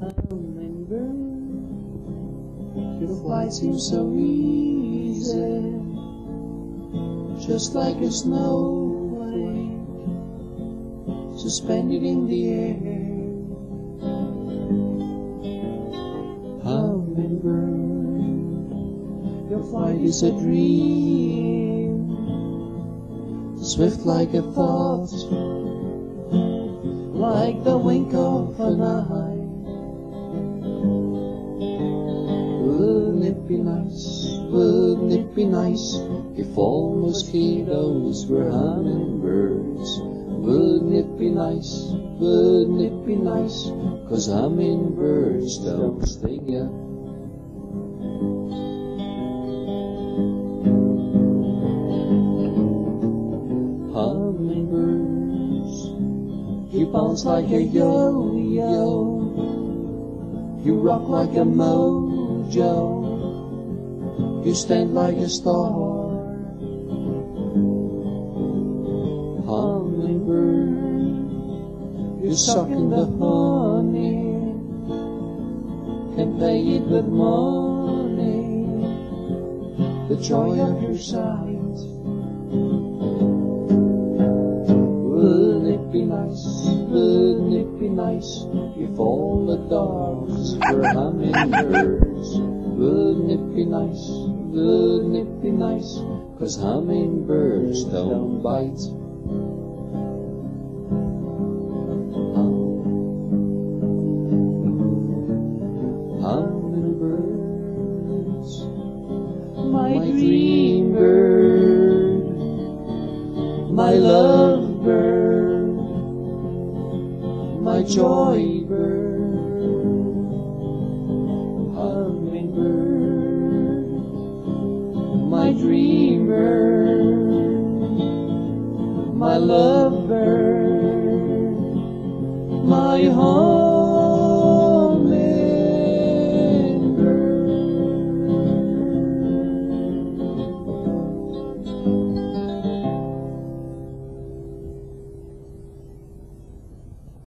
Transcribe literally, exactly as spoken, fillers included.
Hummingbird, your flight seems so easy, just like a snowflake suspended in the air. Hummingbird, your flight is a dream, swift like a thought, like the wink of an eye. Wouldn't it be nice, wouldn't it be nice, if all mosquitoes were hummingbirds? Wouldn't it be nice, wouldn't it be nice, 'cause hummingbirds don't sting ya. Hummingbirds, you bounce like a yo-yo, you rock like a mojo, you stand like a star. Hummingbird, you suck in the honey, can pay it with money, the joy of your sight. Wouldn't it be nice, wouldn't it be nice, if all the dogs were hummingbirds? Wouldn't it be nice, wouldn't it be nice, 'cause hummingbirds don't bite. Hummingbirds, my dream bird, my love bird, my joy bird. Hummingbird, my dream bird, my love bird, my home.